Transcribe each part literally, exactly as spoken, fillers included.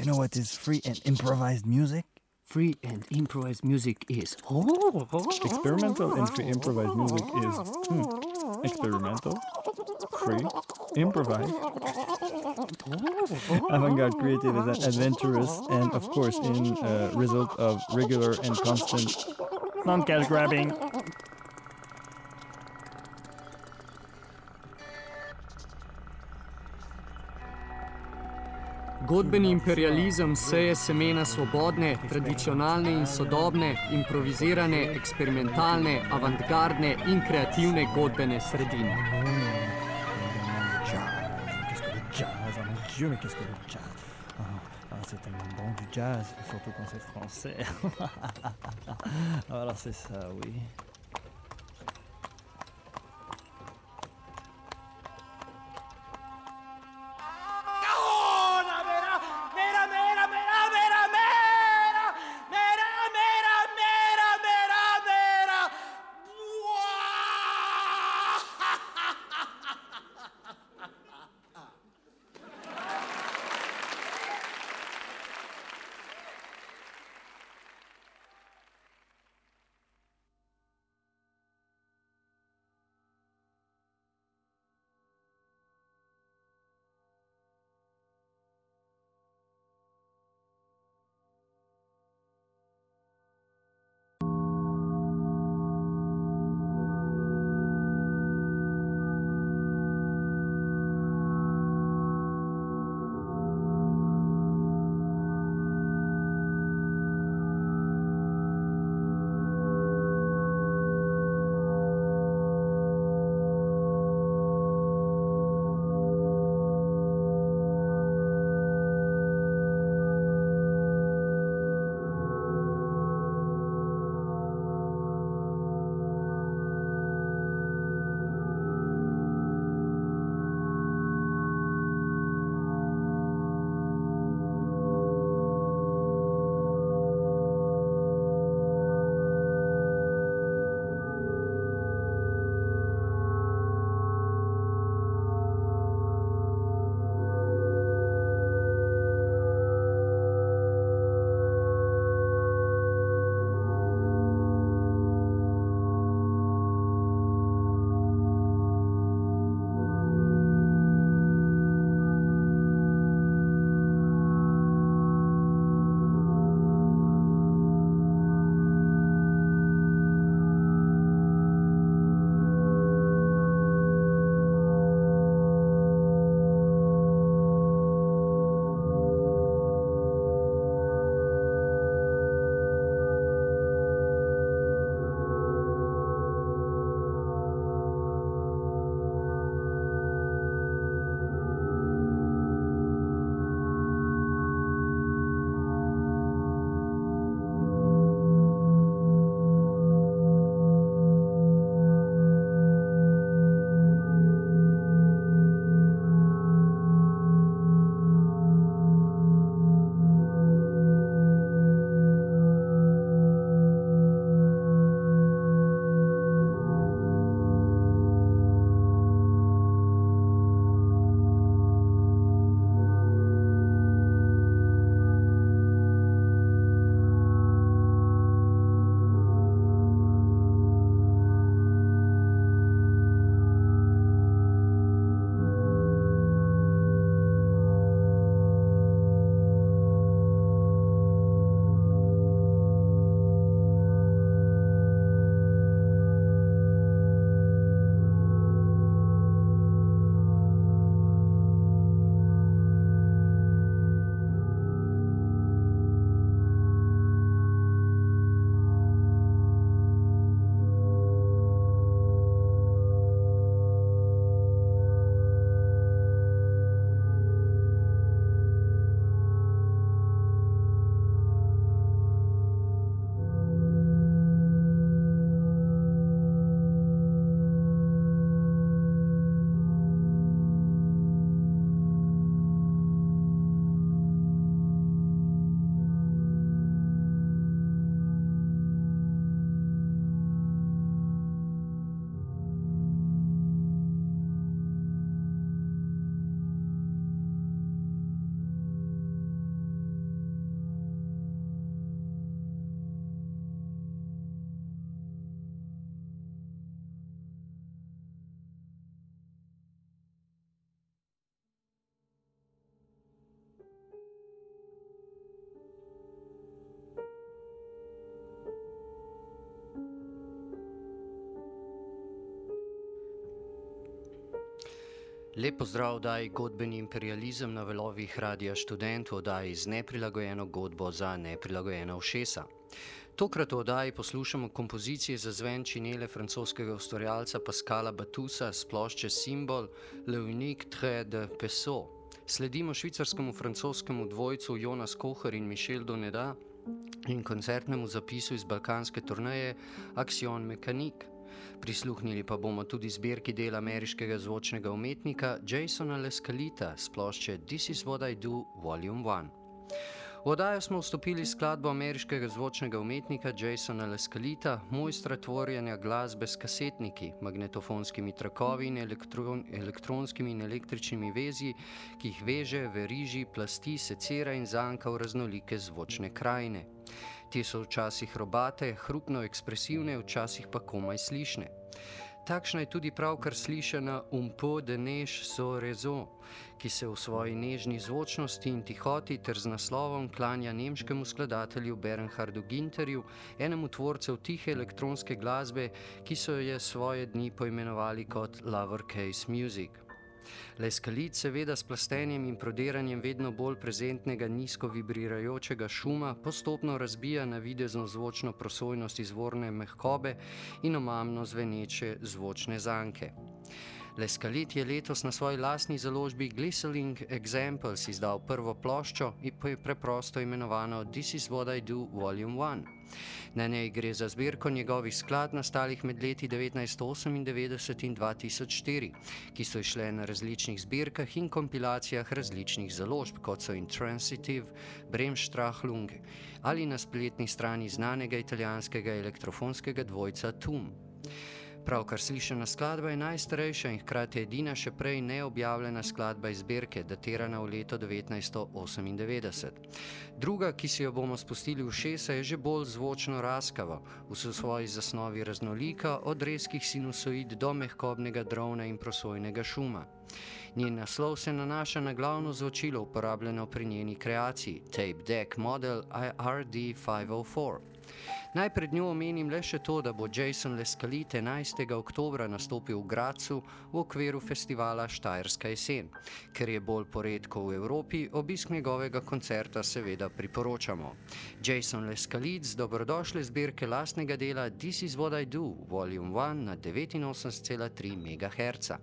you know what is free and improvised music? Free and improvised music is... Experimental and free improvised music is hmm, experimental, free, improvised. Avant-garde creative is adventurous and, of course, in uh, result of regular and constant non-cash grabbing. Godbeni imperializem seje semena svobodne, tradicionalne in sodobne, improvizirane, eksperimentalne, avantgardne in kreativne godbene sredine. Qu'est-ce que le jazz? Oh mon Dieu, mais qu'est-ce que le jazz? Oh, oh, c'est tellement bon du jazz, surtout quand c'est français. Alors c'est ça, oui. Lep pozdrav oddaji Godbeni imperializem na valovih Radia Študent, oddaji z neprilagojeno godbo za neprilagojena ušesa. Tokrat v oddaji poslušamo kompozicije za zven činele francoskega ustvarjalca Pascala Batusa s plošče Simbol Le Unique Trait de Pessoa. Sledimo švicarskemu francoskemu dvojcu Jonas Kocher in Michel Doneda in koncertnemu zapisu iz balkanske turneje Action Mécanique. Prisluhnili pa bomo tudi zbirki dela ameriškega zvočnega umetnika Jasona Lescalita s plošče This is what I do, volume one. V oddajo smo vstopili skladbo ameriškega zvočnega umetnika Jasona Lescalita, mojstra tvorjenja glasbe s kasetniki, magnetofonskimi trakovi in elektron, elektronskimi in električnimi vezi, ki jih veže, veriži, plasti, secira in zanka v raznolike zvočne krajine. Te so včasih robate, hrupno ekspresivne, včasih pa komaj slišne. Takšna je tudi pravkar slišana Un peu de neige sur réseau, ki se v svoji nežni zvočnosti in tihoti ter z naslovom klanja nemškemu skladatelju Bernhardu Ginterju, enemu tvorcev tihe elektronske glasbe, ki so je svoje dni poimenovali kot lowercase music. Lescalit seveda s plastenjem in prodiranjem vedno bolj prezentnega nizko vibrirajočega šuma postopno razbija na videzno zvočno prosojnost izvorne mehkobe in omamno zveneče zvočne zanke. Lescalit je letos na svoji lastni založbi Glistening Examples izdal prvo ploščo in je preprosto imenovano This is what I do, volume one. Na njej gre za zbirko njegovih skladb nastalih med leti devetnajststo osemindevetdeset in dva tisoč štiri, ki so izšle na različnih zbirkah in kompilacijah različnih založb, kot so Intransitive, Bremsstrahlung ali na spletni strani znanega italijanskega elektrofonskega dvojca Tum. Pravkar slišana skladba je najstarejša in hkrati edina še prej neobjavljena skladba iz zbirke, datirana v leto devetnajststo osemindevetdeset. Druga, ki si jo bomo spustili v ušesa, je že bolj zvočno raskava, v svoji zasnovi raznolika, od rezkih sinusoid do mehkobnega drona in prosojnega šuma. Njen naslov se nanaša na glavno zvočilo uporabljeno pri njeni kreaciji, Tape Deck Model R D petsto štiri. Naj pred njo omenim le še to, da bo Jason Lescalit enajstega oktobra nastopil v Grazu v okviru festivala Štajerska jesen. Ker je bolj poredko v Evropi, obisk njegovega koncerta seveda priporočamo. Jason Lescalit z dobrodošle zbirke lastnega dela This is what I do, volume one na devetinosemdeset cela tri megaherca.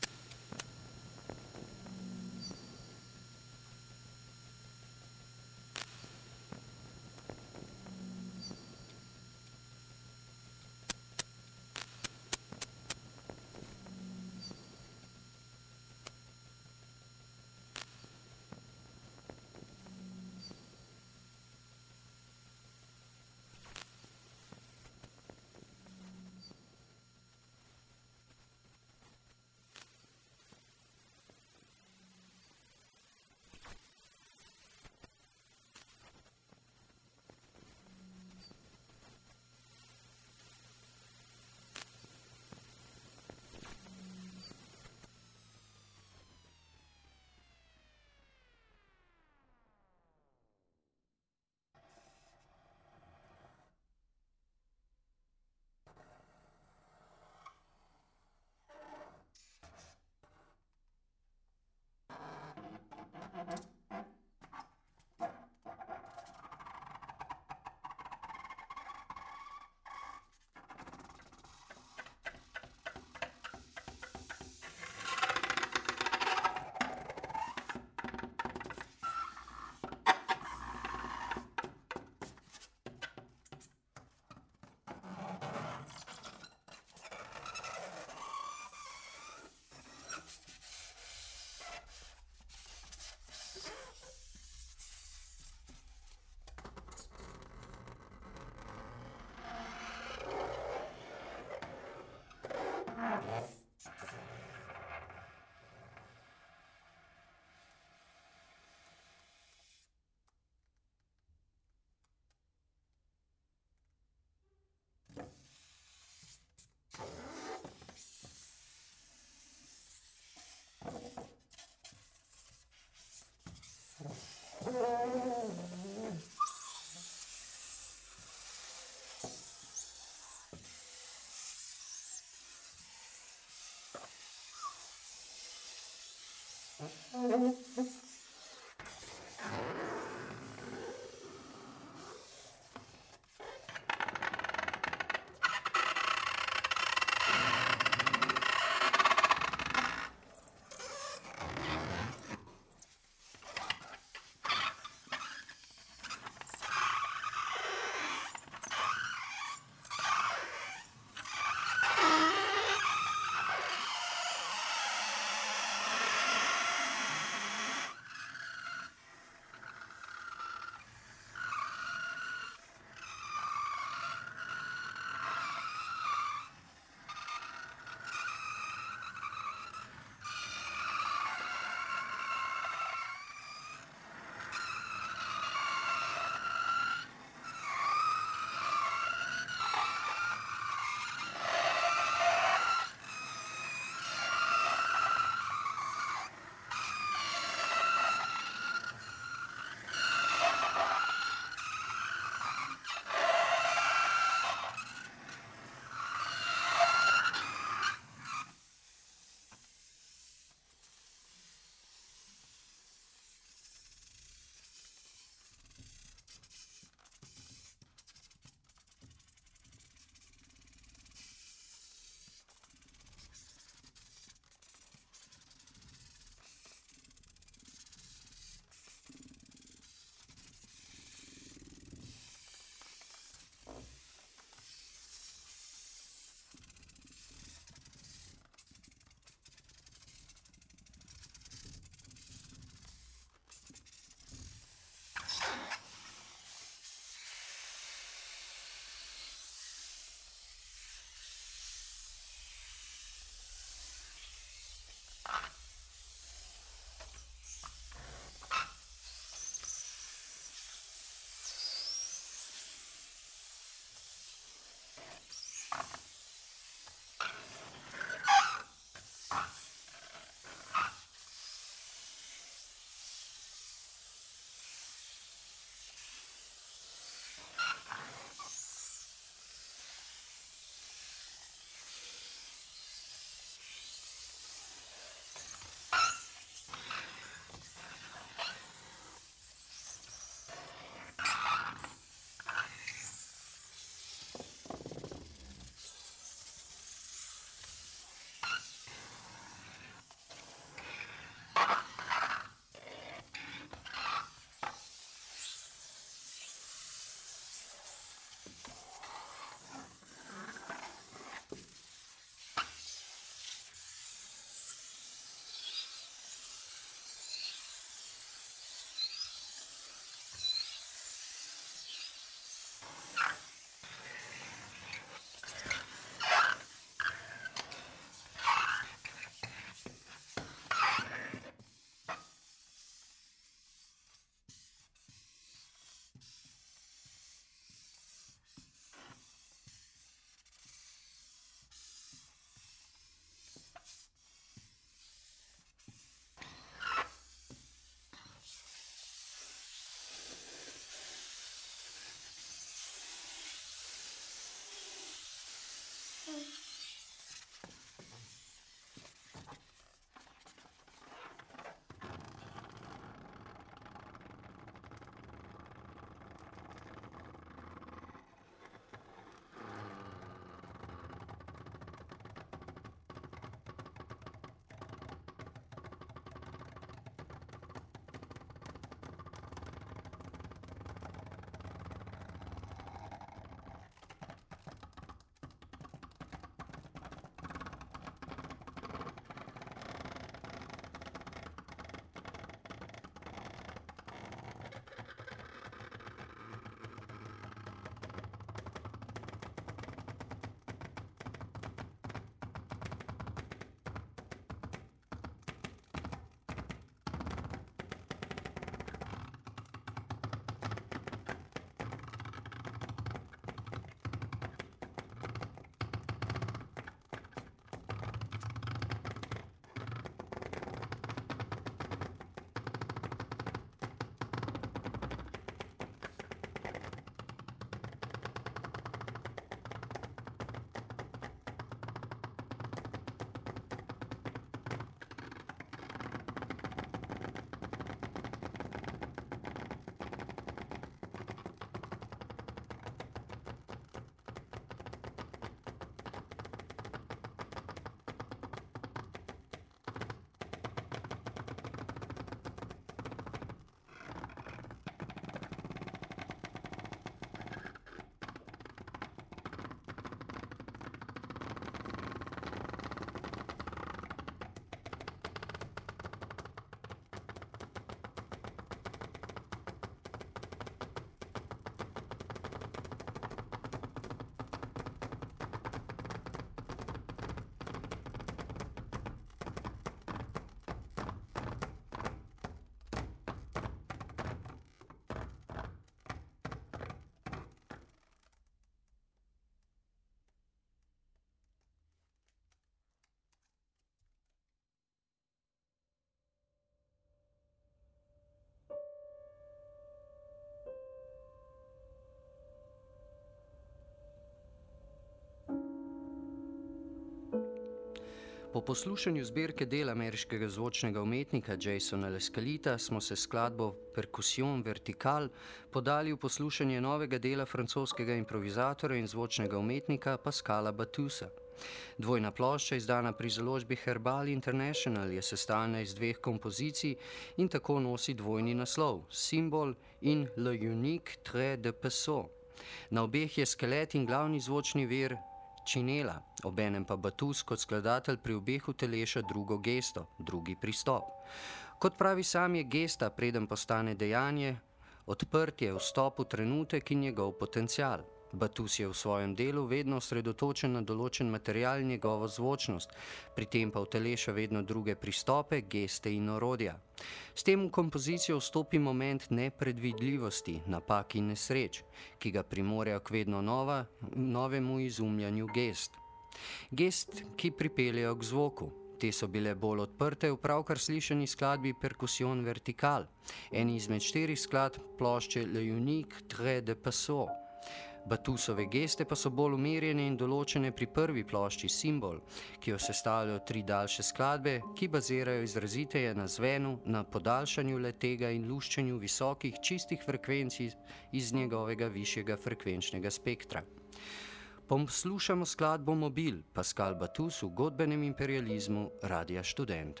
Po poslušanju zbirke del ameriškega zvočnega umetnika Jasona Lescalita smo se skladbo Percussion Vertical podali v poslušanje novega dela francoskega improvizatorja in zvočnega umetnika Pascala Batusa. Dvojna plošča, izdana pri založbi Herbal International, je sestavljena iz dveh kompozicij in tako nosi dvojni naslov, Simbol in Le Unique Trait de Pessoa. Na obeh je skelet in glavni zvočni vir činela, obenem pa Batus kot skladatelj pri obeh uteleša drugo gesto, drugi pristop. Kot pravi sam, je gesta, preden postane dejanje, odprtje, vstop v trenutek in njegov potencial. Batus je v svojem delu vedno osredotočen na določen material in njegovo zvočnost, pri tem pa uteleša vedno druge pristope, geste in orodja. S tem v kompozicijo vstopi moment nepredvidljivosti, napak in nesreč, ki ga primorja k vedno nova, novemu izumljanju gest. Gest, ki pripeljejo k zvoku. Te so bile bolj odprte v pravkar slišani skladbi Percussion Vertical, eni izmed štirih skladb plošče Le Unique Trait de Pessoa. Batusove geste pa so bolj umirjene in določene pri prvi plošči Simbol, ki jo sestavljajo tri daljše skladbe, ki bazirajo izraziteje na zvenu, na podaljšanju letega in luščenju visokih, čistih frekvencij iz njegovega višjega frekvenčnega spektra. Poslušamo skladbo Mobil, Pascal Batus v godbenem imperializmu Radia Študent.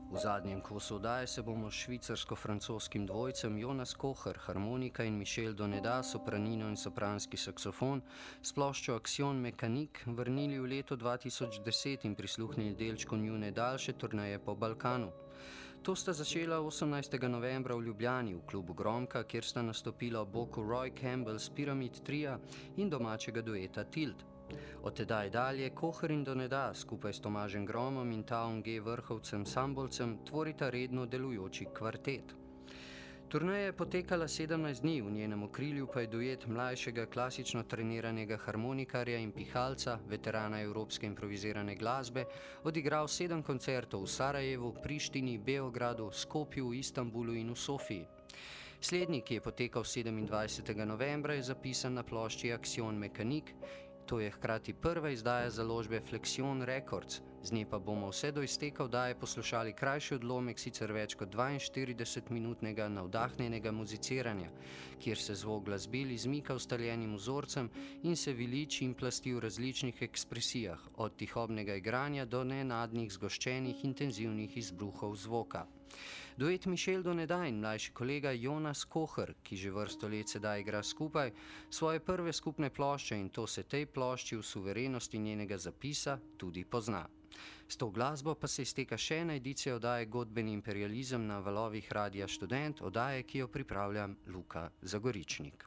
V zadnjem kosu oddaje se bomo s švicarsko-francoskim dvojcem Jonas Kocher, harmonika in Michel Doneda, sopranino in sopranski saksofon, s ploščo Action Mécanique vrnili v leto dva tisoč deset in prisluhnili delčku njune daljše turneje po Balkanu. To sta začela osemnajstega novembra v Ljubljani v klubu Gromka, kjer sta nastopila boku Roy Campbell z Pyramid Tria in domačega dueta Tilt. Od tedaj dalje Kocher in Doneda skupaj s Tomažem Gromom in Taom G. Vrhovcem Sambolcem tvorita redno delujoči kvartet. Turneja je potekala sedemnajst dni, v njenem okrilju pa je duet mlajšega klasično treniranega harmonikarja in pihalca, veterana evropske improvizirane glasbe, odigral sedem koncertov v Sarajevu, Prištini, Beogradu, Skopju, Istanbulu in v Sofiji. Slednji, ki je potekal sedemindvajsetega novembra, je zapisan na plošči Action Mécanique. To je hkrati prva izdaja založbe Flexion Records, z nje pa bomo vse do izteka oddaje poslušali krajši odlomek sicer več kot dvainštiridesetminutnega navdahnjenega muziciranja, kjer se zvok glasbil izmika ustaljenim vzorcem in se viliči in plasti v različnih ekspresijah, od tihobnega igranja do nenadnih zgoščenih intenzivnih izbruhov zvoka. Duet Michel Doneda in mlajši kolega Jonas Kocher, ki že vrsto let sedaj igra skupaj, svoje prve skupne plošče in to se tej plošči v suverenosti njenega zapisa tudi pozna. S to glasbo pa se izteka še ena edicija oddaje Godbeni imperializem na valovih Radia Študent, oddaje, ki jo pripravlja Luka Zagoričnik.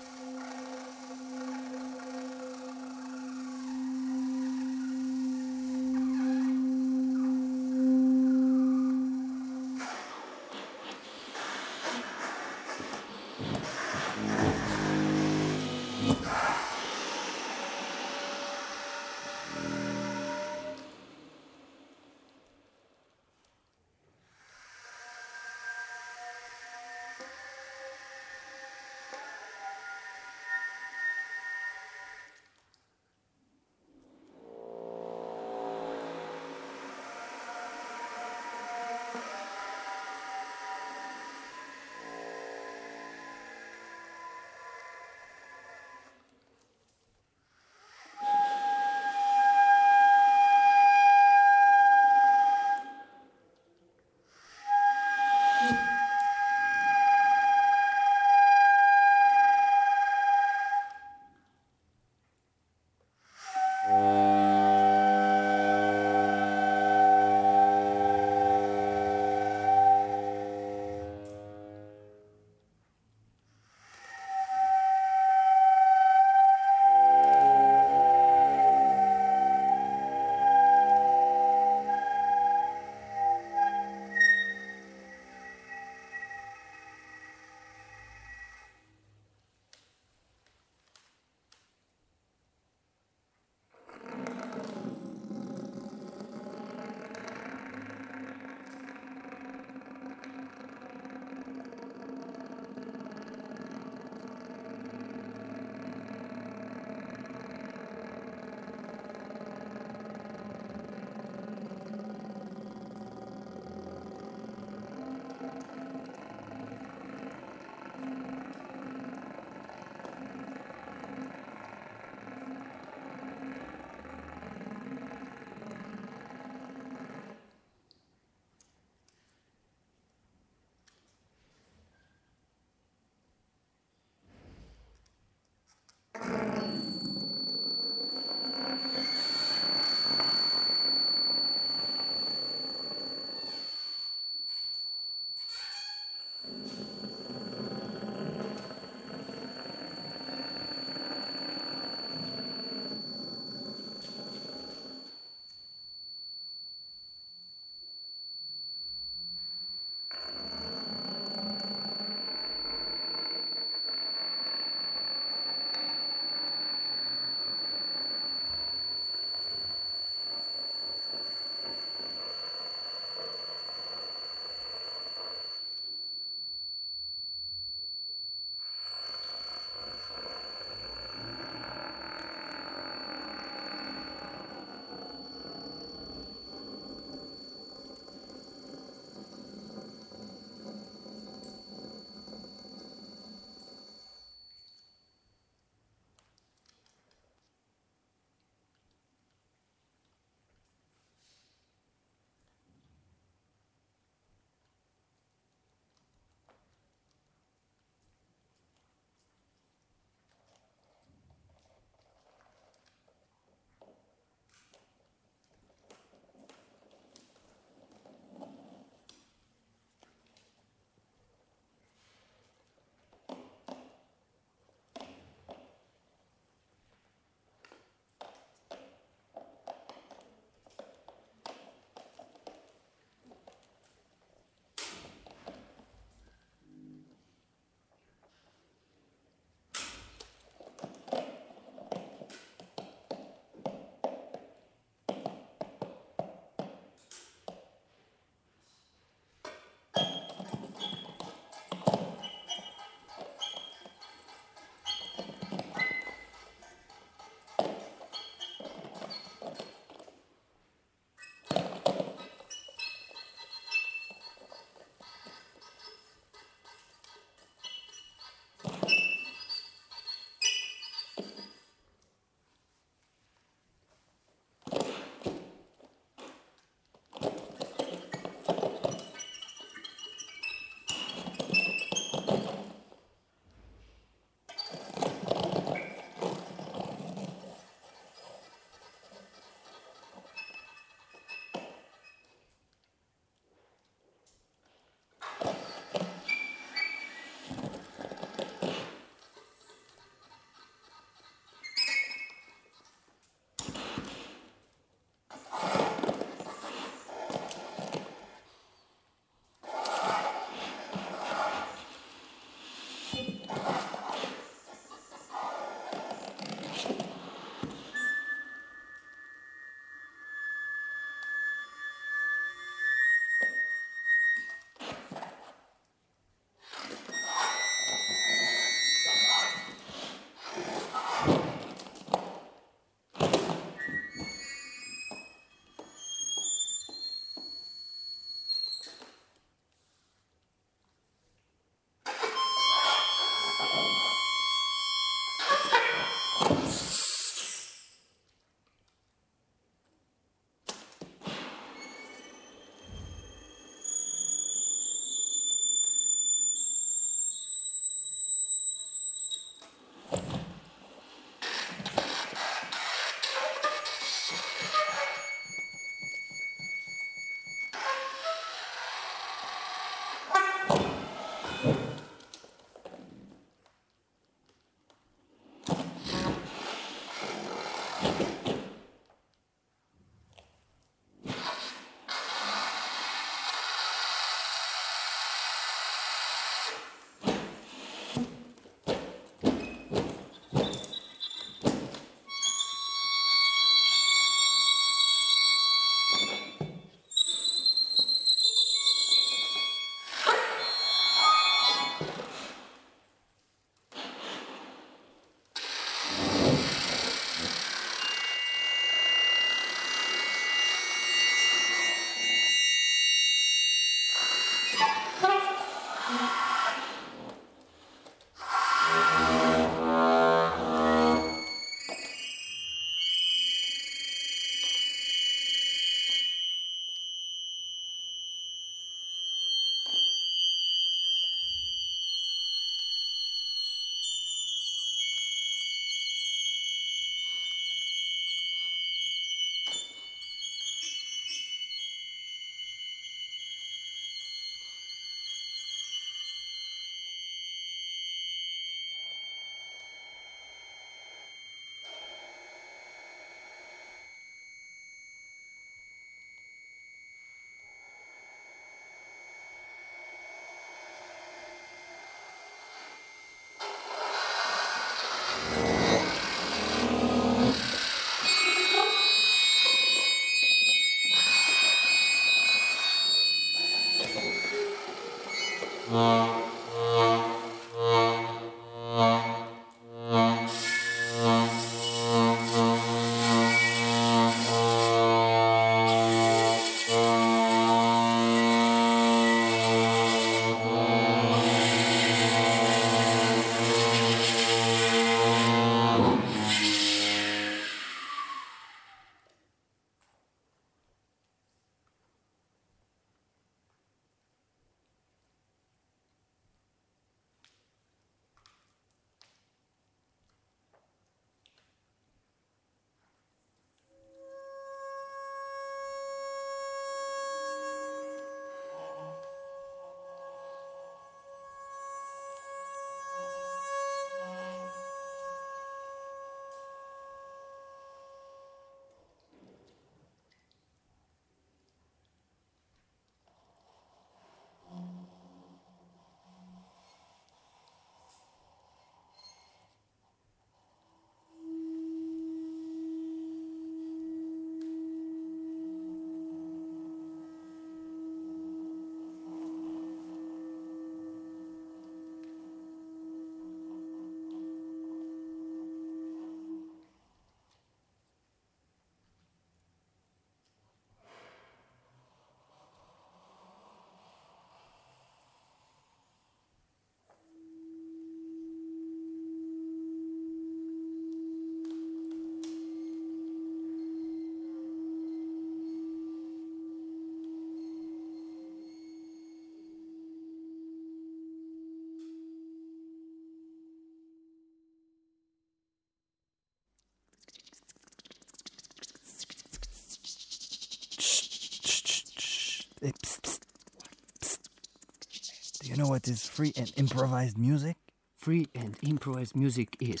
Hey, psst, psst, psst. Do you know what is free and improvised music? Free and improvised music is...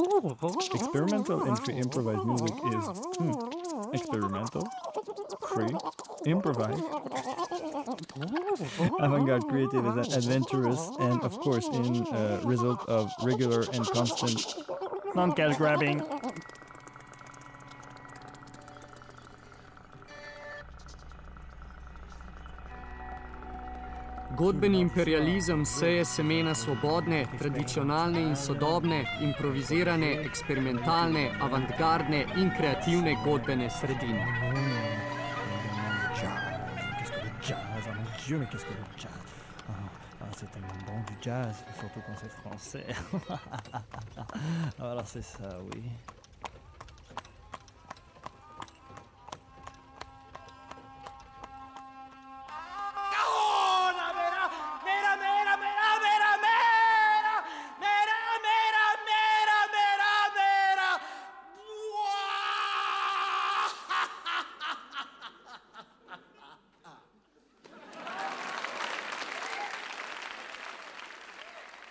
Experimental and free improvised music is hmm, experimental, free, improvised. Avant-garde creative is adventurous and, of course, in uh, result of regular and constant non-cash grabbing. Godbeni imperializem seje semena svobodne, tradicionalne in sodobne, improvizirane, eksperimentalne, avantgardne in kreativne godbene sredine. Qu'est-ce que le jazz? Ah mon Dieu, mais qu'est-ce que le jazz? Ah, ah, c'est tellement bon du jazz, surtout quand c'est français. Voilà, c'est ça, oui.